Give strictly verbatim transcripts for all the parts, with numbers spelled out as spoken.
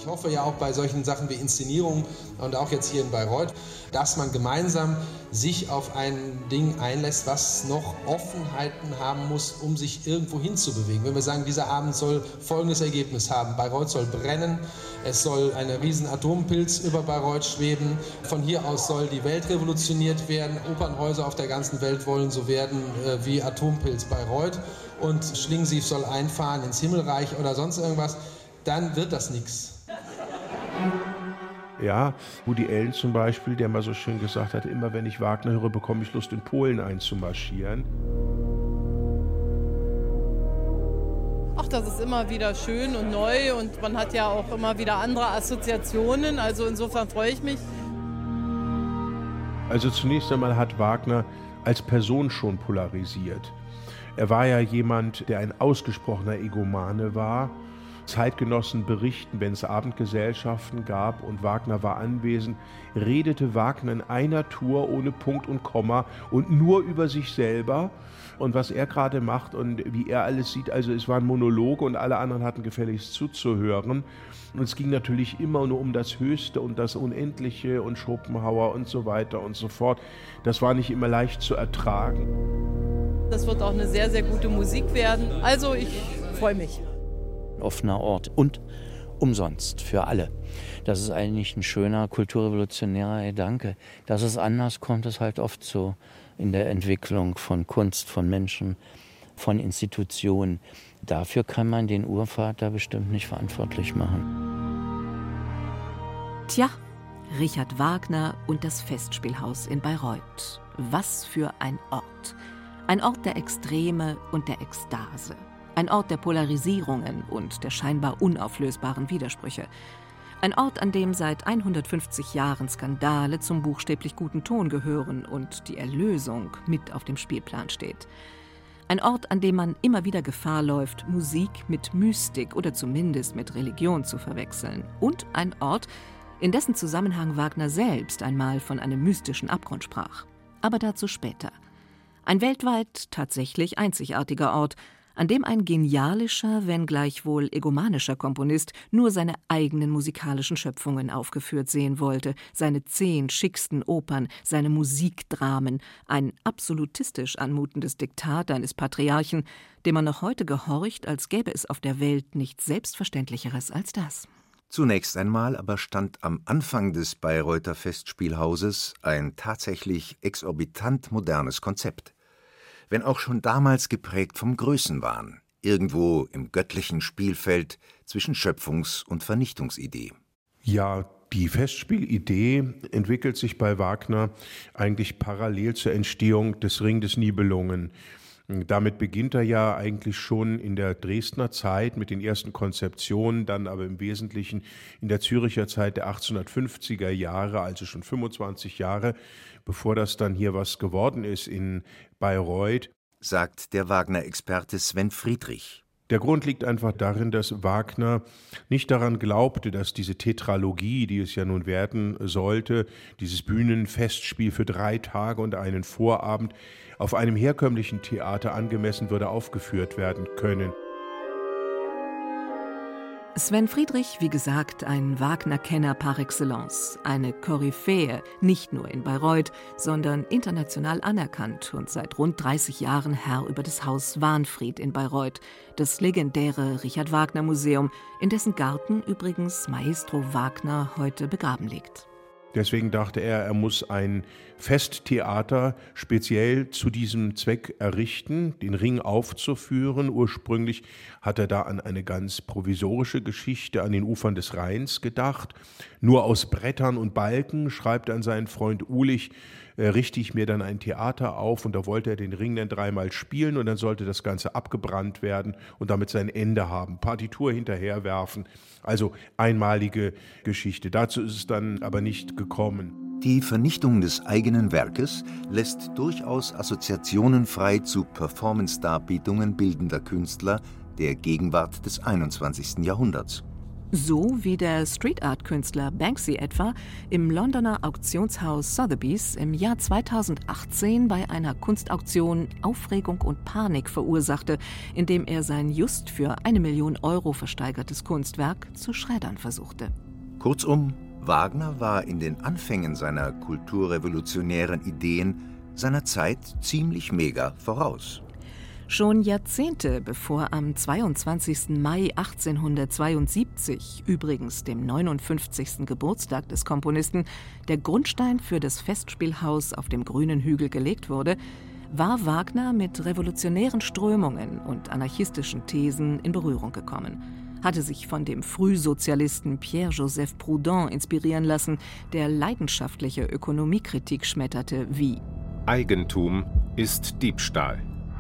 Ich hoffe ja auch bei solchen Sachen wie Inszenierung und auch jetzt hier in Bayreuth, dass man gemeinsam sich auf ein Ding einlässt, was noch Offenheiten haben muss, um sich irgendwo hinzubewegen. Wenn wir sagen, dieser Abend soll folgendes Ergebnis haben: Bayreuth soll brennen, es soll ein riesen Atompilz über Bayreuth schweben, von hier aus soll die Welt revolutioniert werden, Opernhäuser auf der ganzen Welt wollen so werden äh, wie Atompilz Bayreuth und Schlingensief soll einfahren ins Himmelreich oder sonst irgendwas, dann wird das nichts. Ja, Woody Allen zum Beispiel, der mal so schön gesagt hat, immer wenn ich Wagner höre, bekomme ich Lust, in Polen einzumarschieren. Ach, das ist immer wieder schön und neu und man hat ja auch immer wieder andere Assoziationen, also insofern freue ich mich. Also zunächst einmal hat Wagner als Person schon polarisiert. Er war ja jemand, der ein ausgesprochener Egomane war. Zeitgenossen berichten, wenn es Abendgesellschaften gab und Wagner war anwesend, redete Wagner in einer Tour ohne Punkt und Komma und nur über sich selber und was er gerade macht und wie er alles sieht. Also es waren Monologe und alle anderen hatten gefälligst zuzuhören. Und es ging natürlich immer nur um das Höchste und das Unendliche und Schopenhauer und so weiter und so fort. Das war nicht immer leicht zu ertragen. Das wird auch eine sehr, sehr gute Musik werden. Also ich freue mich. Offener Ort und umsonst für alle. Das ist eigentlich ein schöner kulturrevolutionärer Gedanke. Dass es anders kommt, ist halt oft so in der Entwicklung von Kunst, von Menschen, von Institutionen. Dafür kann man den Urvater bestimmt nicht verantwortlich machen. Tja, Richard Wagner und das Festspielhaus in Bayreuth. Was für ein Ort. Ein Ort der Extreme und der Ekstase. Ein Ort der Polarisierungen und der scheinbar unauflösbaren Widersprüche. Ein Ort, an dem seit hundertfünfzig Jahren Skandale zum buchstäblich guten Ton gehören und die Erlösung mit auf dem Spielplan steht. Ein Ort, an dem man immer wieder Gefahr läuft, Musik mit Mystik oder zumindest mit Religion zu verwechseln. Und ein Ort, in dessen Zusammenhang Wagner selbst einmal von einem mystischen Abgrund sprach. Aber dazu später. Ein weltweit tatsächlich einzigartiger Ort, an dem ein genialischer, wenn gleichwohl egomanischer Komponist nur seine eigenen musikalischen Schöpfungen aufgeführt sehen wollte, seine zehn schicksten Opern, seine Musikdramen, ein absolutistisch anmutendes Diktat eines Patriarchen, dem man noch heute gehorcht, als gäbe es auf der Welt nichts Selbstverständlicheres als das. Zunächst einmal aber stand am Anfang des Bayreuther Festspielhauses ein tatsächlich exorbitant modernes Konzept. Wenn auch schon damals geprägt vom Größenwahn, irgendwo im göttlichen Spielfeld zwischen Schöpfungs- und Vernichtungsidee. Ja, die Festspielidee entwickelt sich bei Wagner eigentlich parallel zur Entstehung des Ring des Nibelungen. Damit beginnt er ja eigentlich schon in der Dresdner Zeit mit den ersten Konzeptionen, dann aber im Wesentlichen in der Züricher Zeit der achtzehnhundertfünfziger Jahre, also schon fünfundzwanzig Jahre, bevor das dann hier was geworden ist in Bayreuth, sagt der Wagner-Experte Sven Friedrich. Der Grund liegt einfach darin, dass Wagner nicht daran glaubte, dass diese Tetralogie, die es ja nun werden sollte, dieses Bühnenfestspiel für drei Tage und einen Vorabend, auf einem herkömmlichen Theater angemessen würde aufgeführt werden können. Sven Friedrich, wie gesagt, ein Wagner-Kenner par excellence, eine Koryphäe, nicht nur in Bayreuth, sondern international anerkannt und seit rund dreißig Jahren Herr über das Haus Wahnfried in Bayreuth, das legendäre Richard-Wagner-Museum, in dessen Garten übrigens Maestro Wagner heute begraben liegt. Deswegen dachte er, er muss ein Festtheater speziell zu diesem Zweck errichten, den Ring aufzuführen. Ursprünglich hat er da an eine ganz provisorische Geschichte an den Ufern des Rheins gedacht. Nur aus Brettern und Balken, schreibt an seinen Freund Ulich, äh, richte ich mir dann ein Theater auf, und da wollte er den Ring dann dreimal spielen und dann sollte das Ganze abgebrannt werden und damit sein Ende haben. Partitur hinterherwerfen, also einmalige Geschichte. Dazu ist es dann aber nicht gekommen. Die Vernichtung des eigenen Werkes lässt durchaus Assoziationen frei zu Performance-Darbietungen bildender Künstler der Gegenwart des einundzwanzigsten Jahrhunderts. So wie der Street-Art-Künstler Banksy etwa im Londoner Auktionshaus Sotheby's im Jahr zweitausendachtzehn bei einer Kunstauktion Aufregung und Panik verursachte, indem er sein just für eine Million Euro versteigertes Kunstwerk zu schreddern versuchte. Kurzum, Wagner war in den Anfängen seiner kulturrevolutionären Ideen seiner Zeit ziemlich mega voraus. Schon Jahrzehnte bevor am zweiundzwanzigsten Mai achtzehnhundertzweiundsiebzig, übrigens dem neunundfünfzigsten Geburtstag des Komponisten, der Grundstein für das Festspielhaus auf dem grünen Hügel gelegt wurde, war Wagner mit revolutionären Strömungen und anarchistischen Thesen in Berührung gekommen, hatte sich von dem Frühsozialisten Pierre-Joseph Proudhon inspirieren lassen, der leidenschaftliche Ökonomiekritik schmetterte wie: Eigentum ist Diebstahl.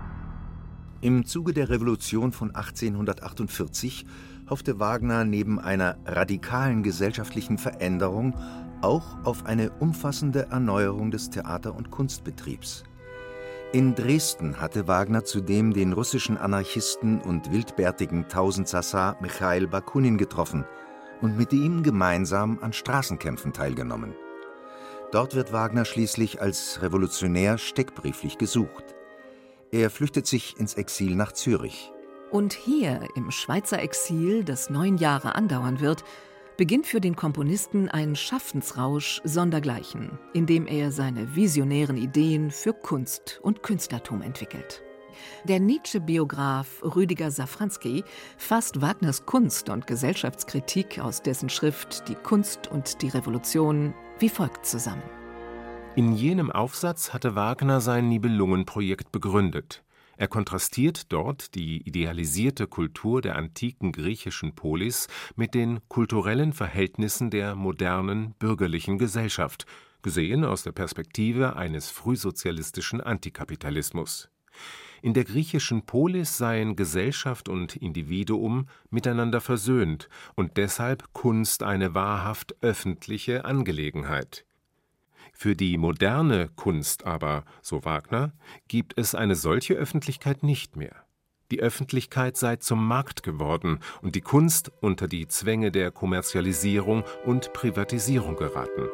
Im Zuge der Revolution von achtzehnhundertachtundvierzig hoffte Wagner neben einer radikalen gesellschaftlichen Veränderung auch auf eine umfassende Erneuerung des Theater- und Kunstbetriebs. In Dresden hatte Wagner zudem den russischen Anarchisten und wildbärtigen Tausendsassa Michail Bakunin getroffen und mit ihm gemeinsam an Straßenkämpfen teilgenommen. Dort wird Wagner schließlich als Revolutionär steckbrieflich gesucht. Er flüchtet sich ins Exil nach Zürich. Und hier, im Schweizer Exil, das neun Jahre andauern wird, beginnt für den Komponisten ein Schaffensrausch sondergleichen, in dem er seine visionären Ideen für Kunst und Künstlertum entwickelt. Der Nietzsche-Biograf Rüdiger Safranski fasst Wagners Kunst- und Gesellschaftskritik aus dessen Schrift »Die Kunst und die Revolution« wie folgt zusammen. In jenem Aufsatz hatte Wagner sein Nibelungenprojekt begründet. Er kontrastiert dort die idealisierte Kultur der antiken griechischen Polis mit den kulturellen Verhältnissen der modernen bürgerlichen Gesellschaft, gesehen aus der Perspektive eines frühsozialistischen Antikapitalismus. In der griechischen Polis seien Gesellschaft und Individuum miteinander versöhnt und deshalb Kunst eine wahrhaft öffentliche Angelegenheit. Für die moderne Kunst aber, so Wagner, gibt es eine solche Öffentlichkeit nicht mehr. Die Öffentlichkeit sei zum Markt geworden und die Kunst unter die Zwänge der Kommerzialisierung und Privatisierung geraten.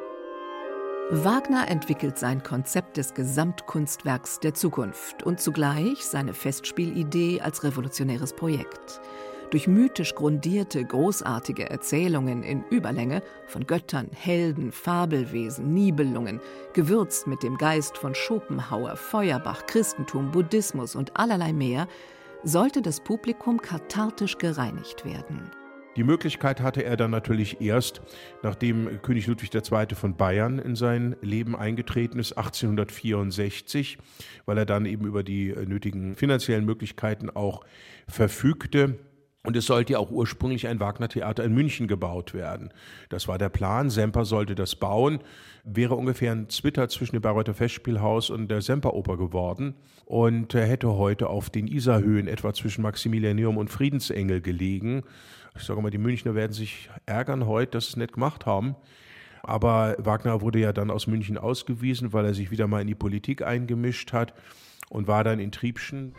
Wagner entwickelt sein Konzept des Gesamtkunstwerks der Zukunft und zugleich seine Festspielidee als revolutionäres Projekt. Durch mythisch grundierte, großartige Erzählungen in Überlänge von Göttern, Helden, Fabelwesen, Nibelungen, gewürzt mit dem Geist von Schopenhauer, Feuerbach, Christentum, Buddhismus und allerlei mehr, sollte das Publikum kathartisch gereinigt werden. Die Möglichkeit hatte er dann natürlich erst, nachdem König Ludwig der Zweite von Bayern in sein Leben eingetreten ist, achtzehnhundertvierundsechzig, weil er dann eben über die nötigen finanziellen Möglichkeiten auch verfügte. Und es sollte ja auch ursprünglich ein Wagner-Theater in München gebaut werden. Das war der Plan. Semper sollte das bauen. Wäre ungefähr ein Zwitter zwischen dem Bayreuther Festspielhaus und der Semperoper geworden und hätte heute auf den Isarhöhen etwa zwischen Maximilianeum und Friedensengel gelegen. Ich sage mal, die Münchner werden sich ärgern heute, dass sie es nicht gemacht haben. Aber Wagner wurde ja dann aus München ausgewiesen, weil er sich wieder mal in die Politik eingemischt hat und war dann in Triebschen.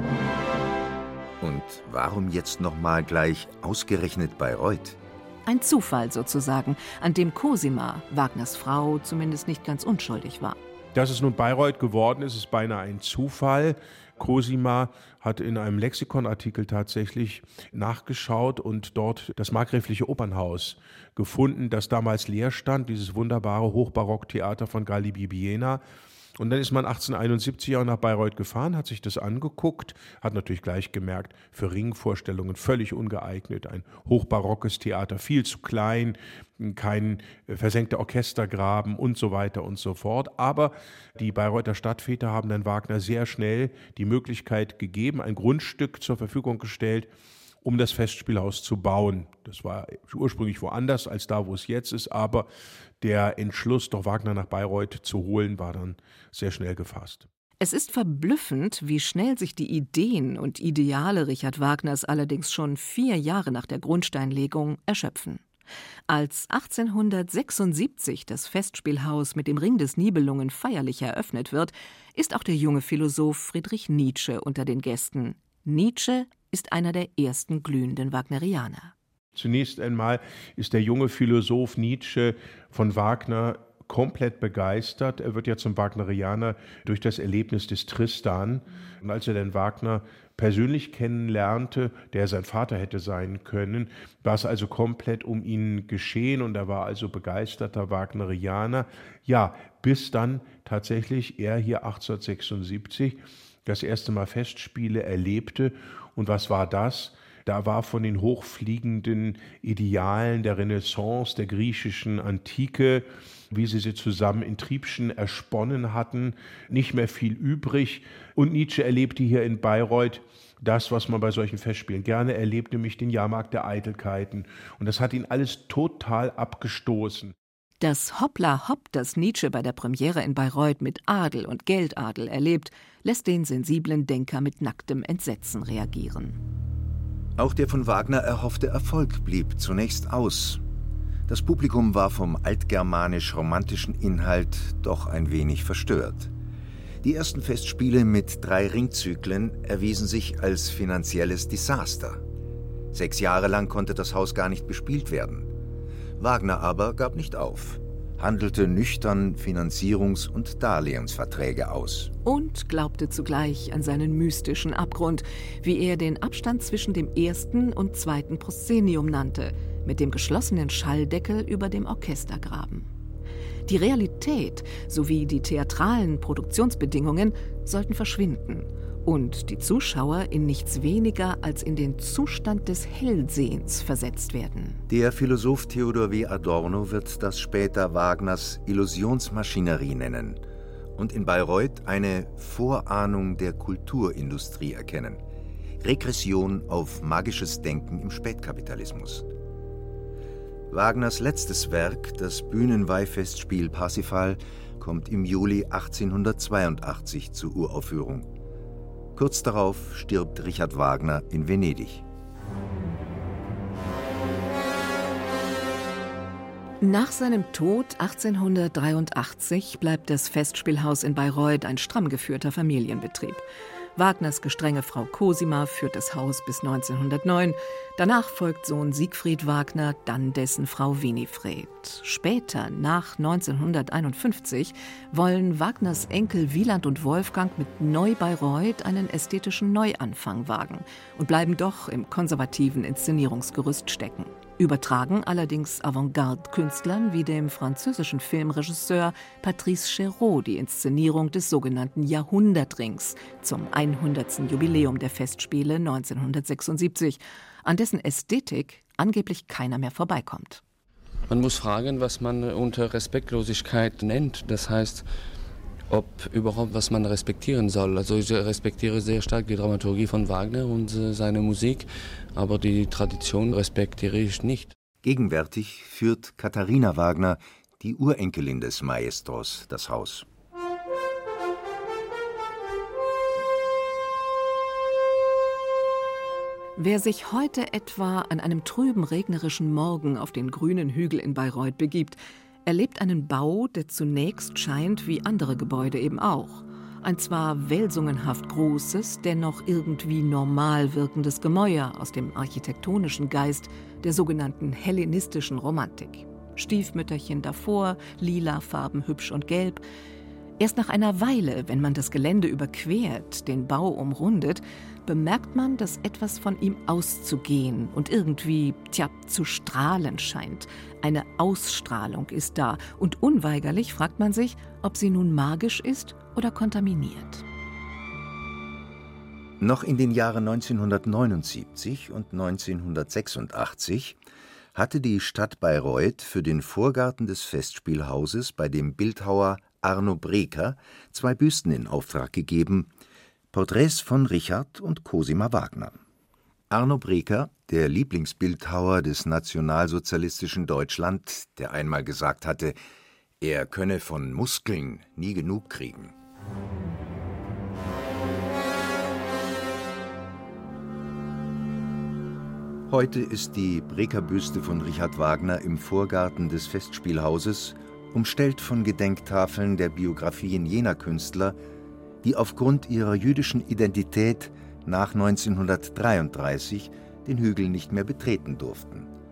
Und warum jetzt nochmal gleich ausgerechnet Bayreuth? Ein Zufall sozusagen, an dem Cosima, Wagners Frau, zumindest nicht ganz unschuldig war. Dass es nun Bayreuth geworden ist, ist beinahe ein Zufall. Cosima hat in einem Lexikonartikel tatsächlich nachgeschaut und dort das markgräfliche Opernhaus gefunden, das damals leer stand, dieses wunderbare Hochbarocktheater von Galli Bibbiena. Und dann ist man achtzehnhunderteinundsiebzig auch nach Bayreuth gefahren, hat sich das angeguckt, hat natürlich gleich gemerkt, für Ringvorstellungen völlig ungeeignet, ein hochbarockes Theater, viel zu klein, kein versenkter Orchestergraben und so weiter und so fort. Aber die Bayreuther Stadtväter haben dann Wagner sehr schnell die Möglichkeit gegeben, ein Grundstück zur Verfügung gestellt, um das Festspielhaus zu bauen. Das war ursprünglich woanders als da, wo es jetzt ist, aber der Entschluss, doch Wagner nach Bayreuth zu holen, war dann sehr schnell gefasst. Es ist verblüffend, wie schnell sich die Ideen und Ideale Richard Wagners allerdings schon vier Jahre nach der Grundsteinlegung erschöpfen. Als achtzehnhundertsechsundsiebzig das Festspielhaus mit dem Ring des Nibelungen feierlich eröffnet wird, ist auch der junge Philosoph Friedrich Nietzsche unter den Gästen. Nietzsche ist einer der ersten glühenden Wagnerianer. Zunächst einmal ist der junge Philosoph Nietzsche von Wagner komplett begeistert. Er wird ja zum Wagnerianer durch das Erlebnis des Tristan. Und als er den Wagner persönlich kennenlernte, der sein Vater hätte sein können, war es also komplett um ihn geschehen und er war also begeisterter Wagnerianer. Ja, bis dann tatsächlich er hier achtzehnhundertsechsundsiebzig das erste Mal Festspiele erlebte. Und was war das? Da war von den hochfliegenden Idealen der Renaissance, der griechischen Antike, wie sie sie zusammen in Triebschen ersponnen hatten, nicht mehr viel übrig. Und Nietzsche erlebte hier in Bayreuth das, was man bei solchen Festspielen gerne erlebt, nämlich den Jahrmarkt der Eitelkeiten. Und das hat ihn alles total abgestoßen. Das Hoppla-Hopp, das Nietzsche bei der Premiere in Bayreuth mit Adel und Geldadel erlebt, lässt den sensiblen Denker mit nacktem Entsetzen reagieren. Auch der von Wagner erhoffte Erfolg blieb zunächst aus. Das Publikum war vom altgermanisch-romantischen Inhalt doch ein wenig verstört. Die ersten Festspiele mit drei Ringzyklen erwiesen sich als finanzielles Desaster. Sechs Jahre lang konnte das Haus gar nicht bespielt werden. Wagner aber gab nicht auf, handelte nüchtern Finanzierungs- und Darlehensverträge aus. Und glaubte zugleich an seinen mystischen Abgrund, wie er den Abstand zwischen dem ersten und zweiten Proszenium nannte, mit dem geschlossenen Schalldeckel über dem Orchestergraben. Die Realität sowie die theatralen Produktionsbedingungen sollten verschwinden und die Zuschauer in nichts weniger als in den Zustand des Hellsehens versetzt werden. Der Philosoph Theodor W. Adorno wird das später Wagners Illusionsmaschinerie nennen und in Bayreuth eine Vorahnung der Kulturindustrie erkennen. Regression auf magisches Denken im Spätkapitalismus. Wagners letztes Werk, das Bühnenweihfestspiel Parsifal, kommt im Juli achtzehnhundertzweiundachtzig zur Uraufführung. Kurz darauf stirbt Richard Wagner in Venedig. Nach seinem Tod achtzehnhundertdreiundachtzig bleibt das Festspielhaus in Bayreuth ein stramm geführter Familienbetrieb. Wagners gestrenge Frau Cosima führt das Haus bis neunzehnhundertneun. Danach folgt Sohn Siegfried Wagner, dann dessen Frau Winifred. Später, nach neunzehnhunderteinundfünfzig, wollen Wagners Enkel Wieland und Wolfgang mit Neu-Bayreuth einen ästhetischen Neuanfang wagen und bleiben doch im konservativen Inszenierungsgerüst stecken. Übertragen allerdings Avantgarde-Künstlern wie dem französischen Filmregisseur Patrice Chéreau die Inszenierung des sogenannten Jahrhundertrings zum hundertsten Jubiläum der Festspiele neunzehnhundertsechsundsiebzig, an dessen Ästhetik angeblich keiner mehr vorbeikommt. Man muss fragen, was man unter Respektlosigkeit nennt. Das heißt, ob überhaupt, was man respektieren soll. Also ich respektiere sehr stark die Dramaturgie von Wagner und äh, seine Musik, aber die Tradition respektiere ich nicht. Gegenwärtig führt Katharina Wagner, die Urenkelin des Maestros, das Haus. Wer sich heute etwa an einem trüben, regnerischen Morgen auf den grünen Hügel in Bayreuth begibt, erlebt einen Bau, der zunächst scheint wie andere Gebäude eben auch. Ein zwar welsungenhaft großes, dennoch irgendwie normal wirkendes Gemäuer aus dem architektonischen Geist der sogenannten hellenistischen Romantik. Stiefmütterchen davor, lila Farben hübsch und gelb. Erst nach einer Weile, wenn man das Gelände überquert, den Bau umrundet, bemerkt man, dass etwas von ihm auszugehen und irgendwie, tja, zu strahlen scheint. Eine Ausstrahlung ist da und unweigerlich fragt man sich, ob sie nun magisch ist oder kontaminiert. Noch in den Jahren neunzehnhundertneunundsiebzig und neunzehnhundertsechsundachtzig hatte die Stadt Bayreuth für den Vorgarten des Festspielhauses bei dem Bildhauer Arno Breker zwei Büsten in Auftrag gegeben, Porträts von Richard und Cosima Wagner. Arno Breker, der Lieblingsbildhauer des nationalsozialistischen Deutschland, der einmal gesagt hatte, er könne von Muskeln nie genug kriegen. Heute ist die Breker-Büste von Richard Wagner im Vorgarten des Festspielhauses, umstellt von Gedenktafeln der Biografien jener Künstler, die aufgrund ihrer jüdischen Identität nach neunzehnhundertdreiunddreißig den Hügel nicht mehr betreten durften.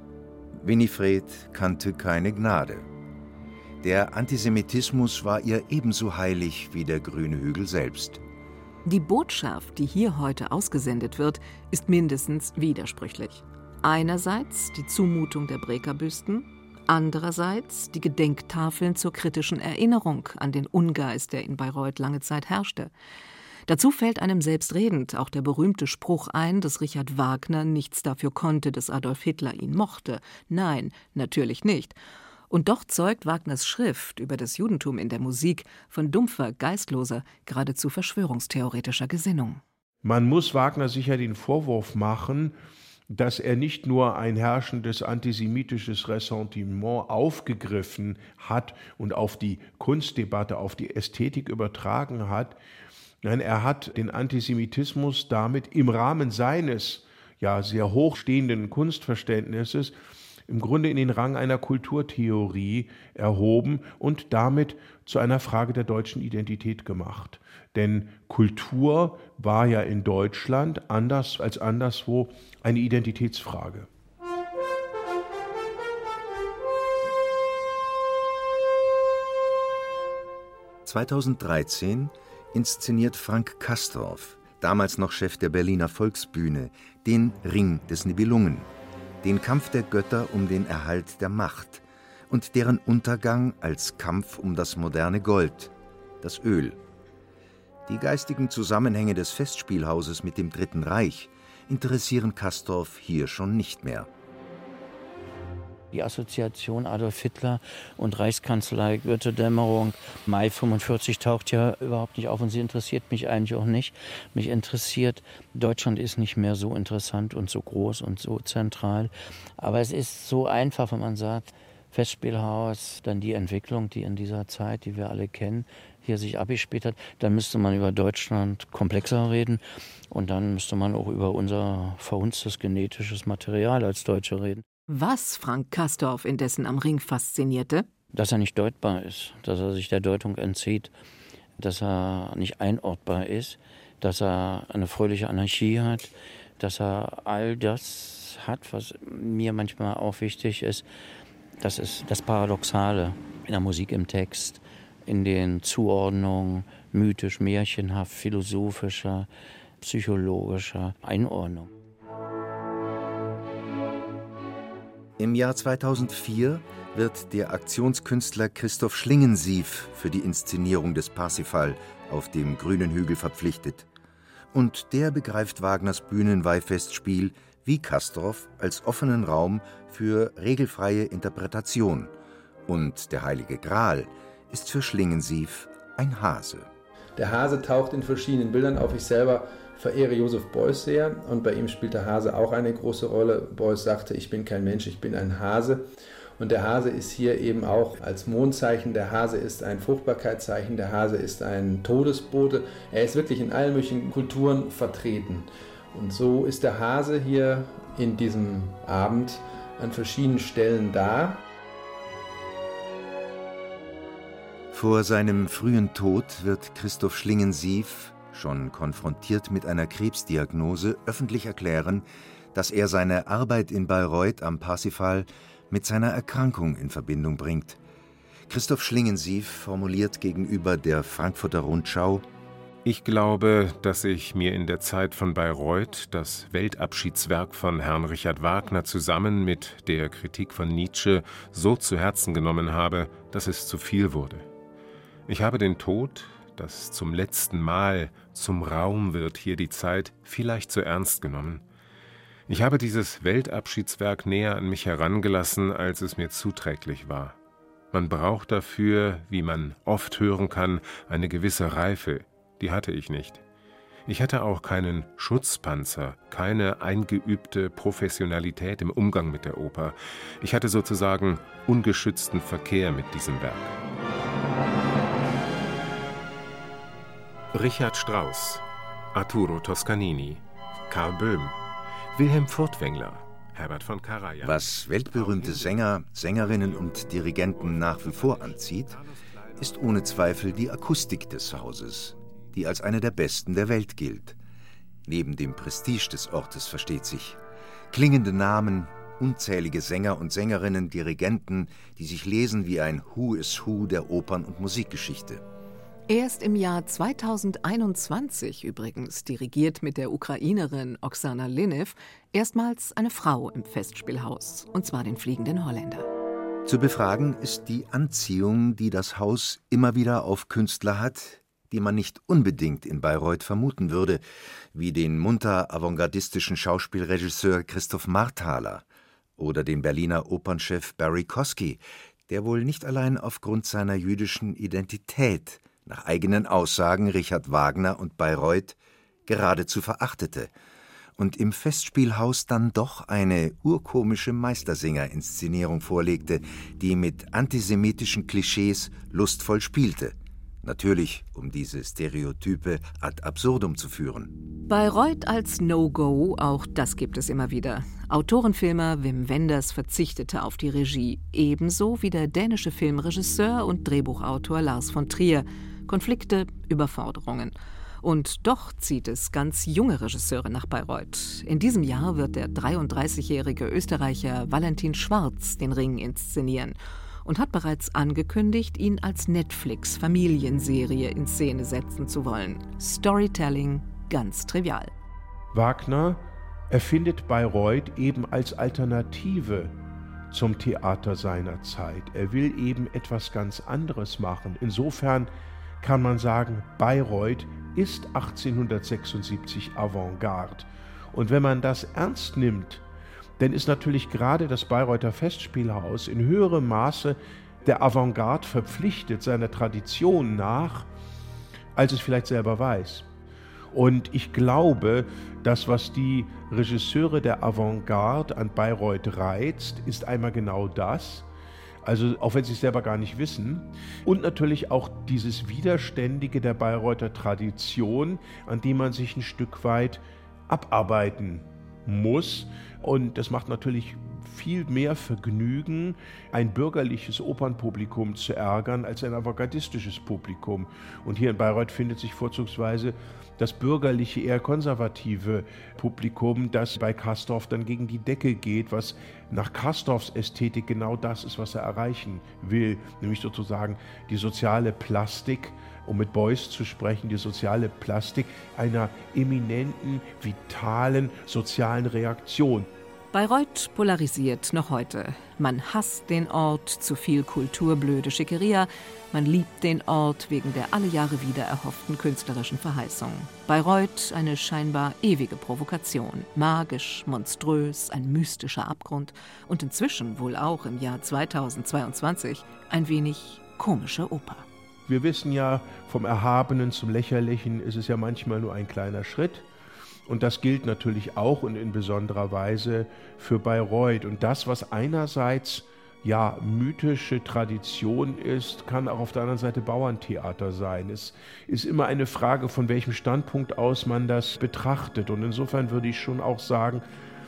Winifred kannte keine Gnade. Der Antisemitismus war ihr ebenso heilig wie der grüne Hügel selbst. Die Botschaft, die hier heute ausgesendet wird, ist mindestens widersprüchlich. Einerseits die Zumutung der Breker-Büsten, andererseits die Gedenktafeln zur kritischen Erinnerung an den Ungeist, der in Bayreuth lange Zeit herrschte. Dazu fällt einem selbstredend auch der berühmte Spruch ein, dass Richard Wagner nichts dafür konnte, dass Adolf Hitler ihn mochte. Nein, natürlich nicht. Und doch zeugt Wagners Schrift über das Judentum in der Musik von dumpfer, geistloser, geradezu verschwörungstheoretischer Gesinnung. Man muss Wagner sicher den Vorwurf machen, dass er nicht nur ein herrschendes antisemitisches Ressentiment aufgegriffen hat und auf die Kunstdebatte, auf die Ästhetik übertragen hat. Nein, er hat den Antisemitismus damit im Rahmen seines ja sehr hochstehenden Kunstverständnisses im Grunde in den Rang einer Kulturtheorie erhoben und damit zu einer Frage der deutschen Identität gemacht. Denn Kultur war ja in Deutschland, anders als anderswo, eine Identitätsfrage. zweitausenddreizehn inszeniert Frank Castorf, damals noch Chef der Berliner Volksbühne, den Ring des Nibelungen, den Kampf der Götter um den Erhalt der Macht und deren Untergang als Kampf um das moderne Gold, das Öl. Die geistigen Zusammenhänge des Festspielhauses mit dem Dritten Reich interessieren Castorf hier schon nicht mehr. Die Assoziation Adolf Hitler und Reichskanzlei, Götterdämmerung, Mai fünfundvierzig taucht ja überhaupt nicht auf und sie interessiert mich eigentlich auch nicht. Mich interessiert, Deutschland ist nicht mehr so interessant und so groß und so zentral. Aber es ist so einfach, wenn man sagt, Festspielhaus, dann die Entwicklung, die in dieser Zeit, die wir alle kennen, hier sich abgespielt hat, dann müsste man über Deutschland komplexer reden und dann müsste man auch über unser verhunztes genetisches Material als Deutsche reden. Was Frank Castorf indessen am Ring faszinierte? Dass er nicht deutbar ist, dass er sich der Deutung entzieht, dass er nicht einordbar ist, dass er eine fröhliche Anarchie hat, dass er all das hat, was mir manchmal auch wichtig ist. Das ist das Paradoxale in der Musik, im Text, in den Zuordnungen, mythisch, märchenhaft, philosophischer, psychologischer Einordnung. Im Jahr zweitausendvier wird der Aktionskünstler Christoph Schlingensief für die Inszenierung des Parsifal auf dem grünen Hügel verpflichtet. Und der begreift Wagners Bühnenweihfestspiel wie Castorf als offenen Raum für regelfreie Interpretation. Und der Heilige Gral ist für Schlingensief ein Hase. Der Hase taucht in verschiedenen Bildern auf. Ich selber verehre Joseph Beuys sehr und bei ihm spielt der Hase auch eine große Rolle. Beuys sagte, ich bin kein Mensch, ich bin ein Hase. Und der Hase ist hier eben auch als Mondzeichen. Der Hase ist ein Fruchtbarkeitszeichen, der Hase ist ein Todesbote. Er ist wirklich in allen möglichen Kulturen vertreten. Und so ist der Hase hier in diesem Abend an verschiedenen Stellen da. Vor seinem frühen Tod wird Christoph Schlingensief, schon konfrontiert mit einer Krebsdiagnose, öffentlich erklären, dass er seine Arbeit in Bayreuth am Parsifal mit seiner Erkrankung in Verbindung bringt. Christoph Schlingensief formuliert gegenüber der Frankfurter Rundschau: Ich glaube, dass ich mir in der Zeit von Bayreuth das Weltabschiedswerk von Herrn Richard Wagner zusammen mit der Kritik von Nietzsche so zu Herzen genommen habe, dass es zu viel wurde. Ich habe den Tod, das zum letzten Mal zum Raum wird hier die Zeit, vielleicht zu ernst genommen. Ich habe dieses Weltabschiedswerk näher an mich herangelassen, als es mir zuträglich war. Man braucht dafür, wie man oft hören kann, eine gewisse Reife. Die hatte ich nicht. Ich hatte auch keinen Schutzpanzer, keine eingeübte Professionalität im Umgang mit der Oper. Ich hatte sozusagen ungeschützten Verkehr mit diesem Werk. Richard Strauss, Arturo Toscanini, Karl Böhm, Wilhelm Furtwängler, Herbert von Karajan. Was weltberühmte Sänger, Sängerinnen und Dirigenten nach wie vor anzieht, ist ohne Zweifel die Akustik des Hauses, die als eine der besten der Welt gilt. Neben dem Prestige des Ortes versteht sich: klingende Namen, unzählige Sänger und Sängerinnen, Dirigenten, die sich lesen wie ein Who is Who der Opern- und Musikgeschichte. Erst im Jahr zweitausendeinundzwanzig übrigens dirigiert mit der Ukrainerin Oksana Linev erstmals eine Frau im Festspielhaus, und zwar den Fliegenden Holländer. Zu befragen ist die Anziehung, die das Haus immer wieder auf Künstler hat, die man nicht unbedingt in Bayreuth vermuten würde, wie den munter avantgardistischen Schauspielregisseur Christoph Marthaler oder den Berliner Opernchef Barry Kosky, der wohl nicht allein aufgrund seiner jüdischen Identität nach eigenen Aussagen Richard Wagner und Bayreuth geradezu verachtete und im Festspielhaus dann doch eine urkomische Meistersinger-Inszenierung vorlegte, die mit antisemitischen Klischees lustvoll spielte. Natürlich, um diese Stereotype ad absurdum zu führen. Bayreuth als No-Go, auch das gibt es immer wieder. Autorenfilmer Wim Wenders verzichtete auf die Regie, ebenso wie der dänische Filmregisseur und Drehbuchautor Lars von Trier. Konflikte, Überforderungen. Und doch zieht es ganz junge Regisseure nach Bayreuth. In diesem Jahr wird der dreiunddreißigjährige Österreicher Valentin Schwarz den Ring inszenieren und hat bereits angekündigt, ihn als Netflix-Familienserie in Szene setzen zu wollen. Storytelling ganz trivial. Wagner erfindet Bayreuth eben als Alternative zum Theater seiner Zeit. Er will eben etwas ganz anderes machen. Insofern kann man sagen, Bayreuth ist achtzehnhundertsechsundsiebzig Avantgarde. Und wenn man das ernst nimmt, dann ist natürlich gerade das Bayreuther Festspielhaus in höherem Maße der Avantgarde verpflichtet, seiner Tradition nach, als es vielleicht selber weiß. Und ich glaube, das, was die Regisseure der Avantgarde an Bayreuth reizt, ist einmal genau das, also auch wenn sie es selber gar nicht wissen, und natürlich auch dieses Widerständige der Bayreuther Tradition, an die man sich ein Stück weit abarbeiten muss. Und das macht natürlich viel mehr Vergnügen, ein bürgerliches Opernpublikum zu ärgern, als ein avantgardistisches Publikum. Und hier in Bayreuth findet sich vorzugsweise das bürgerliche, eher konservative Publikum, das bei Castorf dann gegen die Decke geht, was nach Castorfs Ästhetik genau das ist, was er erreichen will, nämlich sozusagen die soziale Plastik, um mit Beuys zu sprechen, die soziale Plastik einer eminenten, vitalen, sozialen Reaktion. Bayreuth polarisiert noch heute. Man hasst den Ort, zu viel kulturblöde Schickeria. Man liebt den Ort wegen der alle Jahre wieder erhofften künstlerischen Verheißung. Bayreuth eine scheinbar ewige Provokation. Magisch, monströs, ein mystischer Abgrund. Und inzwischen wohl auch im Jahr zweitausendzweiundzwanzig ein wenig komische Oper. Wir wissen ja, vom Erhabenen zum Lächerlichen ist es ja manchmal nur ein kleiner Schritt. Und das gilt natürlich auch und in besonderer Weise für Bayreuth. Und das, was einerseits ja mythische Tradition ist, kann auch auf der anderen Seite Bauerntheater sein. Es ist immer eine Frage, von welchem Standpunkt aus man das betrachtet. Und insofern würde ich schon auch sagen,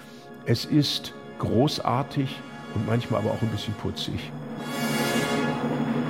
es ist großartig und manchmal aber auch ein bisschen putzig.